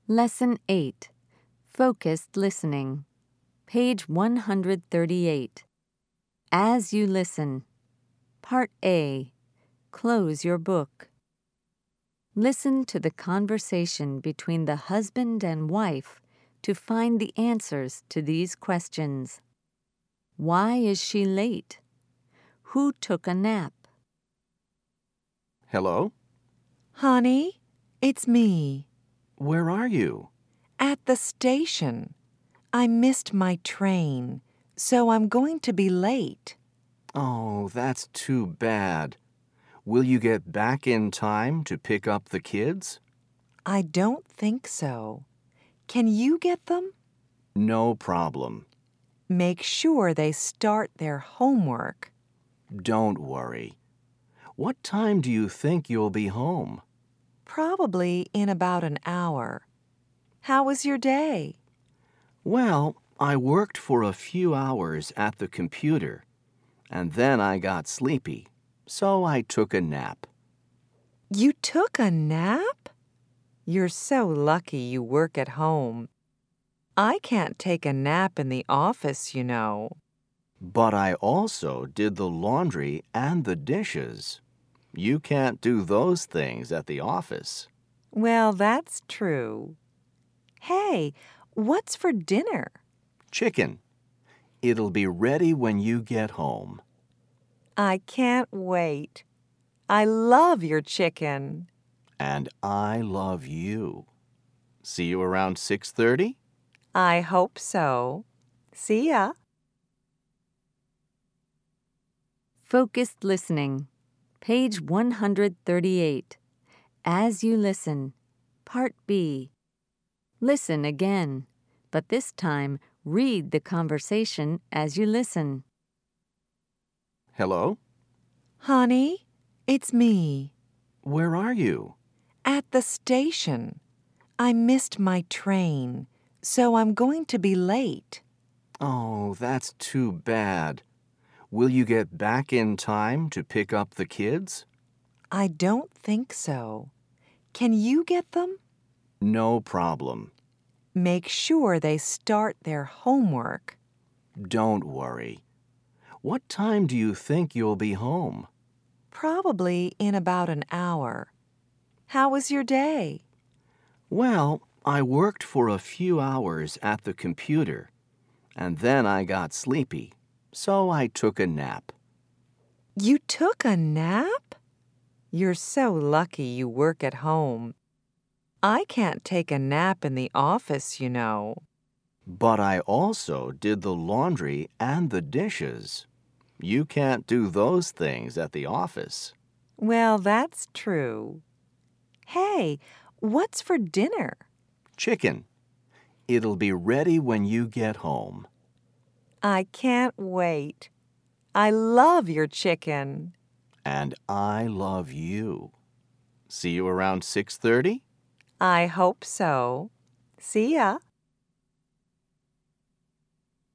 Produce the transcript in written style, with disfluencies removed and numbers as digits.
Lesson 8. Focused Listening. Page 138. As you listen. Part A. Close your book. Listen to the conversation between the husband and wife to find the answers to these questions. Why is she late? Who took a nap? Hello? Honey, it's me. Where are you? At the station. I missed my train, so I'm going to be late. Oh, that's too bad. Will you get back in time to pick up the kids? I don't think so. Can you get them? No problem. Make sure they start their homework. Don't worry. What time do you think you'll be home? Probably in about an hour. How was your day? Well, I worked for a few hours at the computer, and then I got sleepy, so I took a nap. You took a nap? You're so lucky you work at home. I can't take a nap in the office, you know. But I also did the laundry and the dishes. You can't do those things at the office. Well, that's true. Hey, what's for dinner? Chicken. It'll be ready when you get home. I can't wait. I love your chicken. And I love you. See you around 6:30? I hope so. See ya. Focused Listening. Page 138. As you listen. Part B. Listen again, but this time read the conversation as you listen. Hello? Honey, it's me. Where are you? At the station. I missed my train, so I'm going to be late. Oh, that's too bad. Will you get back in time to pick up the kids? I don't think so. Can you get them? No problem. Make sure they start their homework. Don't worry. What time do you think you'll be home? Probably in about an hour. How was your day? Well, I worked for a few hours at the computer, and then I got sleepy, so I took a nap. You took a nap? You're so lucky you work at home. I can't take a nap in the office, you know. But I also did the laundry and the dishes. You can't do those things at the office. Well, that's true. Hey, what's for dinner? Chicken. It'll be ready when you get home. I can't wait. I love your chicken. And I love you. See you around 6:30? I hope so. See ya.